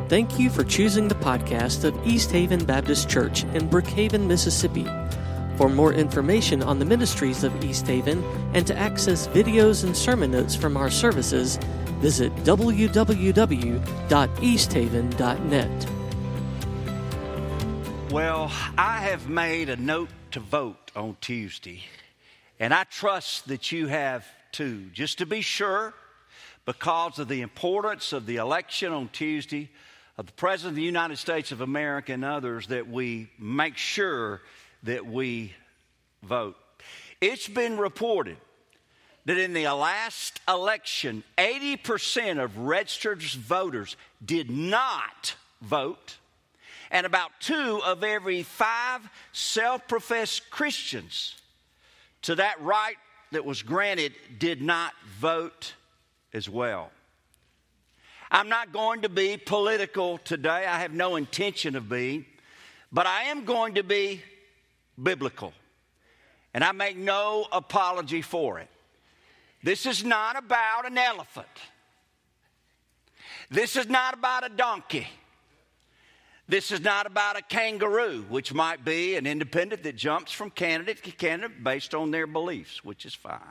Thank you for choosing the podcast of East Haven Baptist Church in Brookhaven, Mississippi. For more information on the ministries of East Haven and to access videos and sermon notes from our services, visit www.easthaven.net. Well, I have made a note to vote on Tuesday, and I trust that you have too, just to be sure, because of the importance of the election on Tuesday, of the President of the United States of America and others, that we make sure that we vote. It's been reported that in the last election, 80% of registered voters did not vote, and about 2 of every 5 self-professed Christians to that right that was granted did not vote as well. I'm not going to be political today. I have no intention of being, but I am going to be biblical, and I make no apology for it. This is not about an elephant. This is not about a donkey. This is not about a kangaroo, which might be an independent that jumps from candidate to candidate based on their beliefs, which is fine.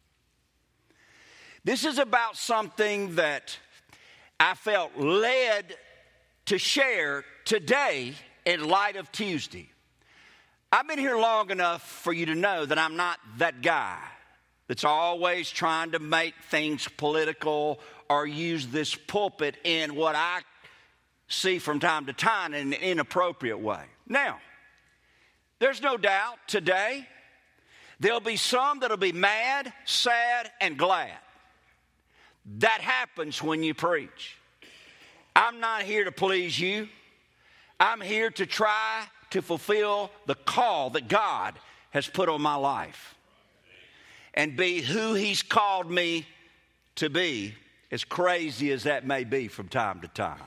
This is about something that I felt led to share today in light of Tuesday. I've been here long enough for you to know that I'm not that guy that's always trying to make things political or use this pulpit in what I see from time to time in an inappropriate way. Now, there's no doubt today there'll be some that'll be mad, sad, and glad. That happens when you preach. I'm not here to please you. I'm here to try to fulfill the call that God has put on my life and be who He's called me to be, as crazy as that may be from time to time.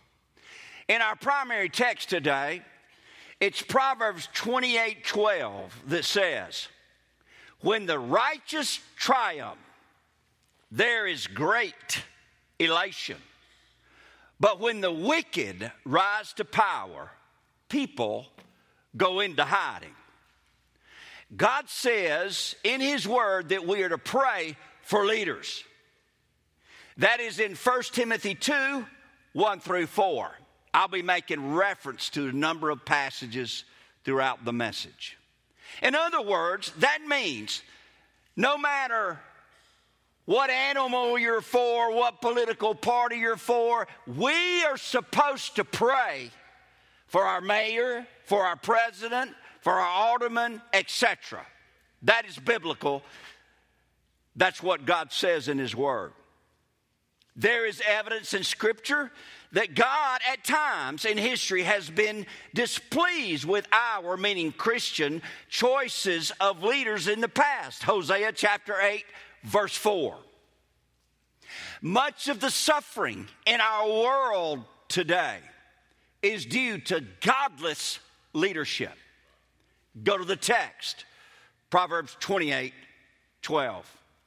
In our primary text today, it's Proverbs 28:12 that says, "When the righteous triumph, there is great elation. But when the wicked rise to power, people go into hiding." God says in His Word that we are to pray for leaders. That is in 1 Timothy 2:1-4. I'll be making reference to a number of passages throughout the message. In other words, that means no matter what animal you're for, what political party you're for, we are supposed to pray for our mayor, for our president, for our alderman, etc. That is biblical. That's what God says in His Word. There is evidence in Scripture that God at times in history has been displeased with our, meaning Christian, choices of leaders in the past. Hosea chapter 8, verse 4. Much of the suffering in our world today is due to godless leadership. Go to the text, Proverbs 28:12.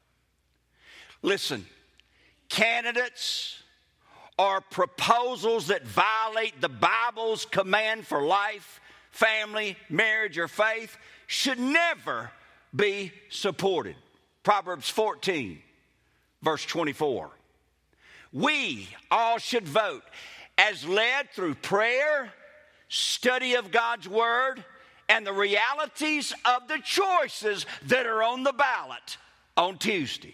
Listen, candidates or proposals that violate the Bible's command for life, family, marriage, or faith should never be supported. Proverbs 14, verse 24. We all should vote as led through prayer, study of God's Word, and the realities of the choices that are on the ballot on Tuesday.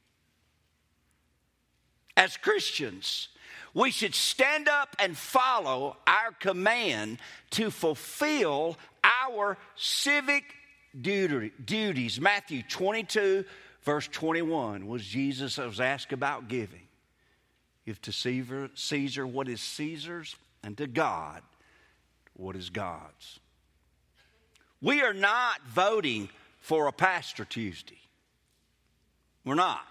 As Christians, we should stand up and follow our command to fulfill our civic duties. Matthew 22, verse 21 was Jesus was asked about giving. Give to Caesar what is Caesar's, and to God what is God's. We are not voting for a pastor Tuesday. We're not.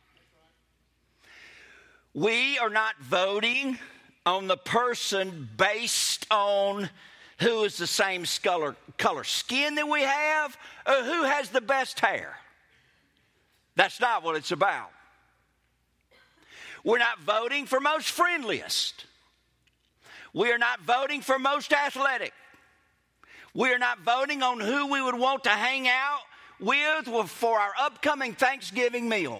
We are not voting on the person based on who is the same color skin that we have or who has the best hair. That's not what it's about. We're not voting for most friendliest. We are not voting for most athletic. We are not voting on who we would want to hang out with for our upcoming Thanksgiving meal.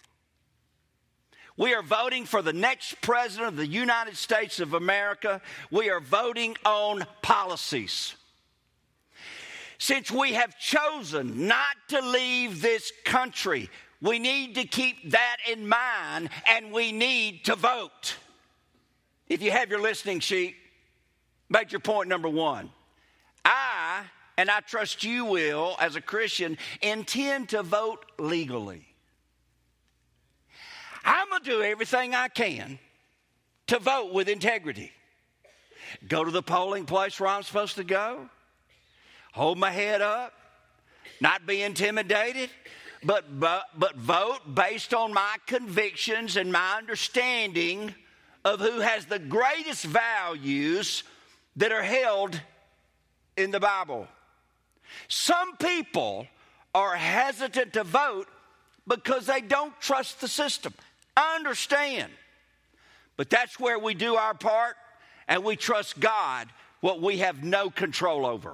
We are voting for the next president of the United States of America. We are voting on policies. Since we have chosen not to leave this country, we need to keep that in mind, and we need to vote. If you have your listening sheet, make your point number one. And I trust you will, as a Christian, intend to vote legally. I'm going to do everything I can to vote with integrity. Go to the polling place where I'm supposed to go. Hold my head up. Not be intimidated. But vote based on my convictions and my understanding of who has the greatest values that are held in the Bible. Some people are hesitant to vote because they don't trust the system. I understand. But that's where we do our part and we trust God, what we have no control over.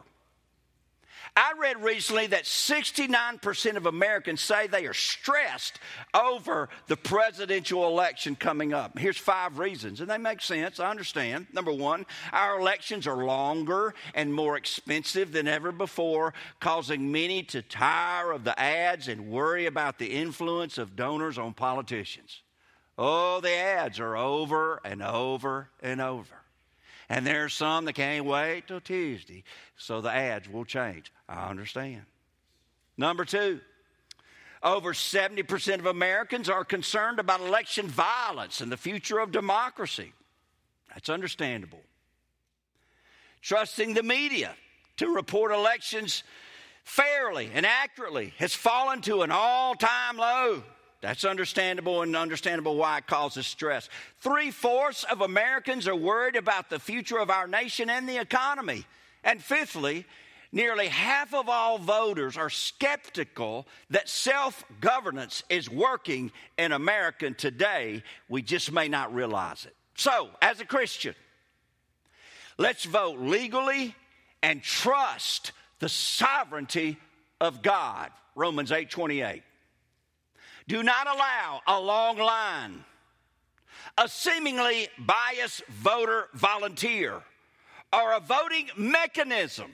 I read recently that 69% of Americans say they are stressed over the presidential election coming up. Here's 5 reasons, and they make sense. I understand. Number one, our elections are longer and more expensive than ever before, causing many to tire of the ads and worry about the influence of donors on politicians. Oh, the ads are over and over and over. And there's some that can't wait till Tuesday, so the ads will change. I understand. Number 2, over 70% of Americans are concerned about election violence and the future of democracy. That's understandable. Trusting the media to report elections fairly and accurately has fallen to an all-time low. That's understandable, and understandable why it causes stress. 3/4 of Americans are worried about the future of our nation and the economy. And fifthly, nearly half of all voters are skeptical that self-governance is working in America today. We just may not realize it. So, as a Christian, let's vote legally and trust the sovereignty of God. Romans 8:28. Do not allow a long line, a seemingly biased voter volunteer, or a voting mechanism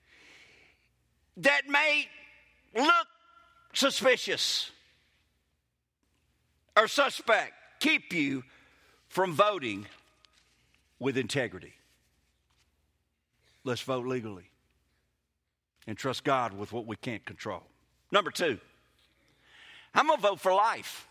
that may look suspicious or suspect keep you from voting with integrity. Let's vote legally and trust God with what we can't control. Number 2. I'm going to vote for life.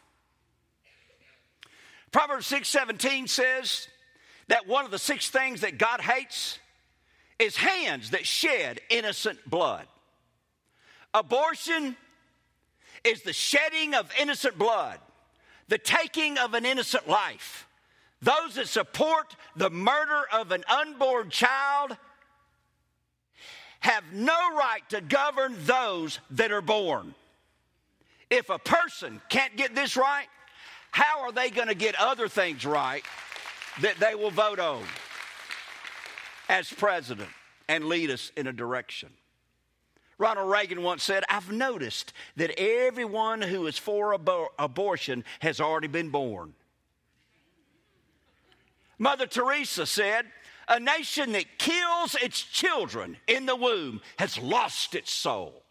Proverbs 6:17 says that one of the 6 things that God hates is hands that shed innocent blood. Abortion is the shedding of innocent blood, the taking of an innocent life. Those that support the murder of an unborn child have no right to govern those that are born. If a person can't get this right, how are they going to get other things right that they will vote on as president and lead us in a direction? Ronald Reagan once said, I've noticed that everyone who is for abortion has already been born. Mother Teresa said, a nation that kills its children in the womb has lost its soul.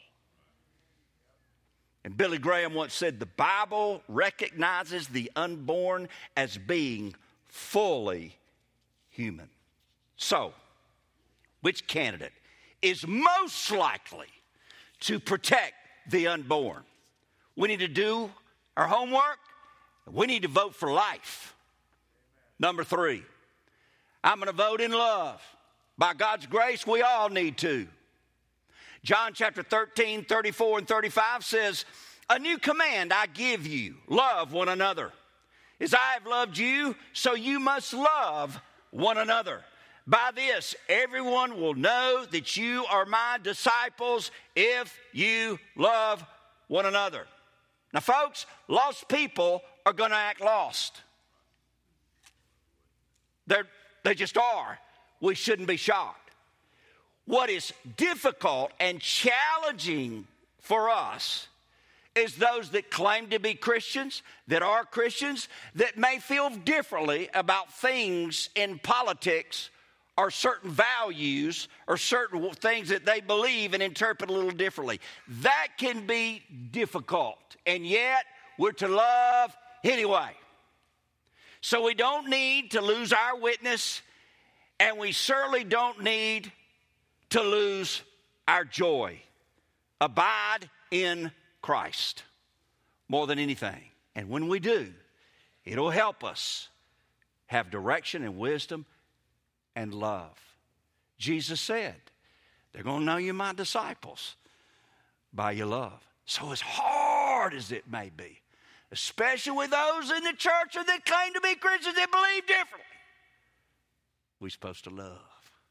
And Billy Graham once said, the Bible recognizes the unborn as being fully human. So, which candidate is most likely to protect the unborn? We need to do our homework. We need to vote for life. Number 3, I'm going to vote in love. By God's grace, we all need to. John chapter 13, 34 and 35 says, a new command I give you, love one another. As I have loved you, so you must love one another. By this, everyone will know that you are my disciples if you love one another. Now, folks, lost people are going to act lost. They just are. we shouldn't be shocked. What is difficult and challenging for us is those that claim to be Christians, that are Christians, that may feel differently about things in politics or certain values or certain things that they believe and interpret a little differently. That can be difficult, and yet we're to love anyway. So we don't need to lose our witness, and we certainly don't need to lose our joy. Abide in Christ more than anything. And when we do, it'll help us have direction and wisdom and love. Jesus said, they're going to know you're my disciples by your love. So as hard as it may be, especially with those in the church that claim to be Christians that believe differently, we're supposed to love.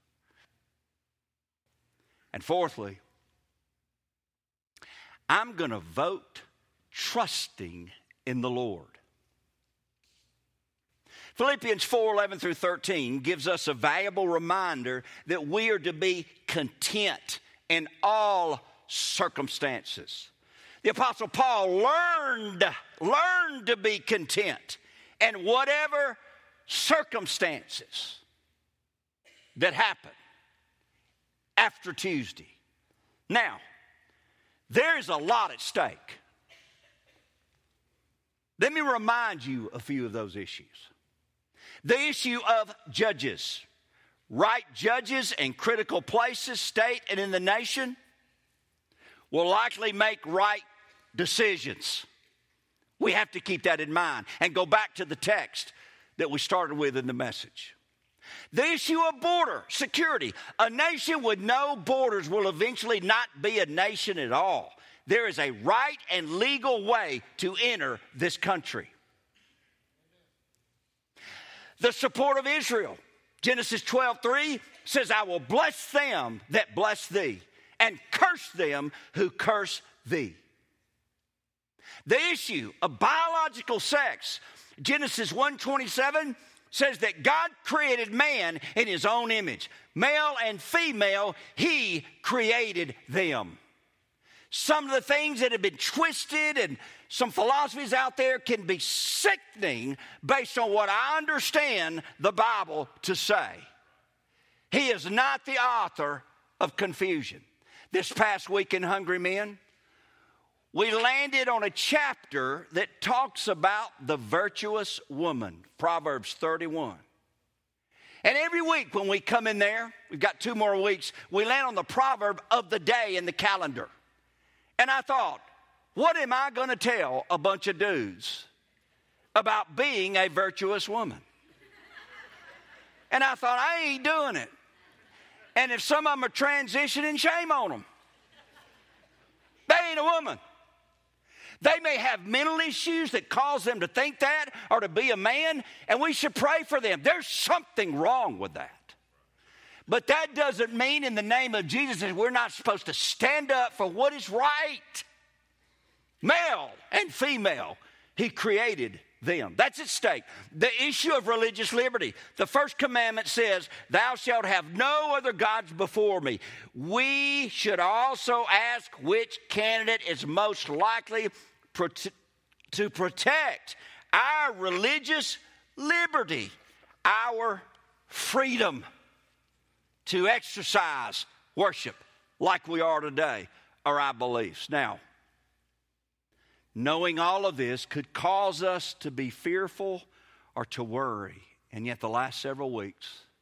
And fourthly, I'm going to vote trusting in the Lord. Philippians 4:11 through 13 gives us a valuable reminder that we are to be content in all circumstances. The Apostle Paul learned to be content in whatever circumstances that happen after Tuesday. Now, there is a lot at stake. Let me remind you a few of those issues. The issue of judges. Right judges in critical places, state and in the nation, will likely make right decisions. We have to keep that in mind and go back to the text that we started with in the message. The issue of border security. A nation with no borders will eventually not be a nation at all. There is a right and legal way to enter this country. The support of Israel. Genesis 12:3 says, I will bless them that bless thee, and curse them who curse thee. The issue of biological sex. Genesis 1:27 says that God created man in his own image. Male and female, he created them. Some of the things that have been twisted and some philosophies out there can be sickening based on what I understand the Bible to say. He is not the author of confusion. This past week in Hungry Men, we landed on a chapter that talks about the virtuous woman, Proverbs 31. And every week when we come in there, we've got 2 more weeks, we land on the proverb of the day in the calendar. And I thought, what am I going to tell a bunch of dudes about being a virtuous woman? And I thought, I ain't doing it. And if some of them are transitioning, shame on them. They ain't a woman. They may have mental issues that cause them to think that or to be a man, and we should pray for them. There's something wrong with that. But that doesn't mean in the name of Jesus that we're not supposed to stand up for what is right. Male and female, he created them. That's at stake. The issue of religious liberty. The first commandment says, thou shalt have no other gods before me. We should also ask which candidate is most likely to protect our religious liberty, our freedom to exercise worship like we are today, or our beliefs. Now, knowing all of this could cause us to be fearful or to worry. And yet the last several weeks,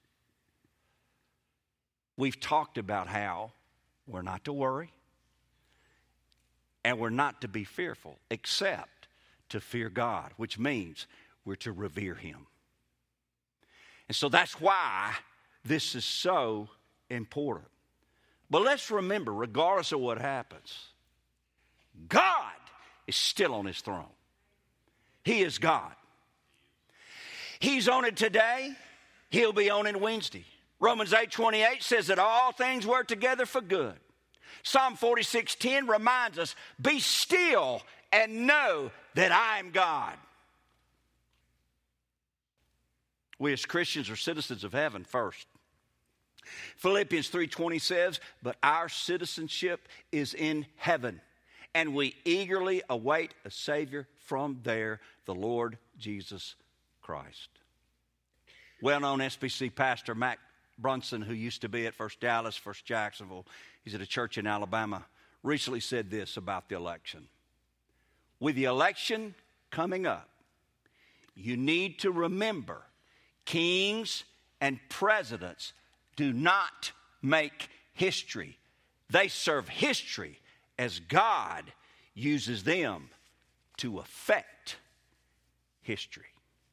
we've talked about how we're not to worry and we're not to be fearful, except to fear God, which means we're to revere Him. And so that's why this is so important. But let's remember, regardless of what happens, God is still on His throne. He is God. He's on it today. He'll be on it Wednesday. Romans 8:28 says that all things work together for good. Psalm 46:10 reminds us, be still and know that I am God. We as Christians are citizens of heaven first. Philippians 3:20 says, "But our citizenship is in heaven, and we eagerly await a Savior from there, the Lord Jesus Christ." Well-known SBC pastor Mac Brunson, who used to be at First Dallas, First Jacksonville, he's at a church in Alabama, recently said this about the election. With the election coming up, you need to remember kings and presidents do not make history. They serve history as God uses them to affect history.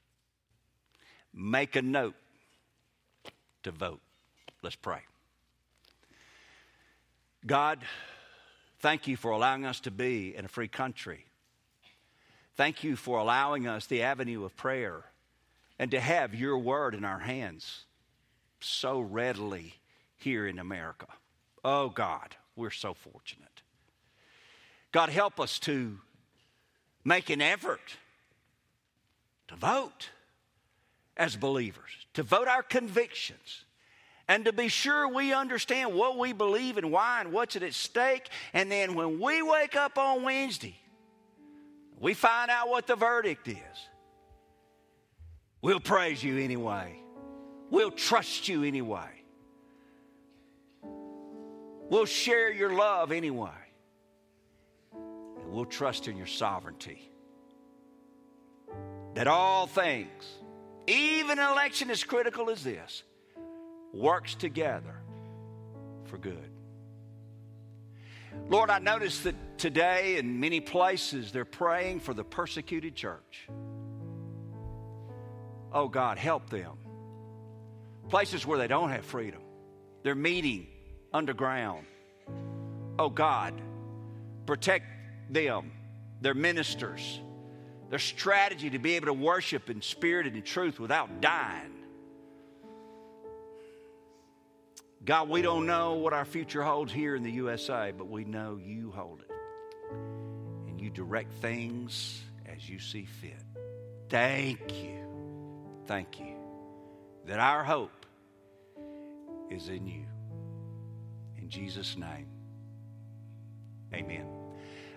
Make a note to vote. Let's pray. God, thank you for allowing us to be in a free country. Thank you for allowing us the avenue of prayer and to have your word in our hands so readily here in America. Oh God, we're so fortunate. God, help us to make an effort to vote as believers, to vote our convictions, and to be sure we understand what we believe and why and what's at stake. And then when we wake up on Wednesday, we find out what the verdict is. We'll praise you anyway. We'll trust you anyway. We'll share your love anyway. And we'll trust in your sovereignty. That all things, even an election as critical as this, works together for good. Lord, I notice that today in many places they're praying for the persecuted church. Oh God, help them. Places where they don't have freedom. They're meeting underground. Oh God, protect them, their ministers, their strategy to be able to worship in spirit and in truth without dying. God, we don't know what our future holds here in the USA, but we know you hold it. And you direct things as you see fit. Thank you that our hope is in you. In Jesus' name, amen.